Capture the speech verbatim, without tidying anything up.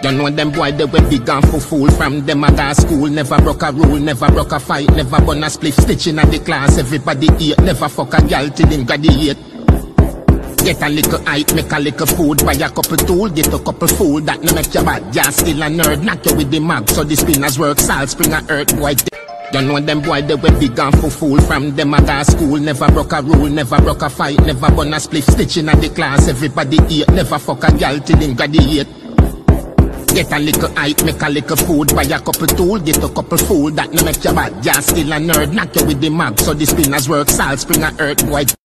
You know them boy they were big and for fool. From them I got school, never broke a rule, never broke a fight, never burn a spliff, stitching at the class. Everybody eat, never fuck a gal till them graduate. Get a little height, make a little food, buy a couple tool, get a couple food that no make you bad. Yeah, still a nerd, knock you with the mag, so the spinners work, salt, spring a earth, boy. You know them boy they were big and for fool. From them I got school, never broke a rule, never broke a fight, never burn a spliff, stitching at the class. Everybody eat, never fuck a gal till them graduate. Get a little height, make a little food, buy a couple tool, get a couple food that no make you bad. Yeah, still a nerd, knock you with the mag, so the spinners work, salt, spring a earth, boy.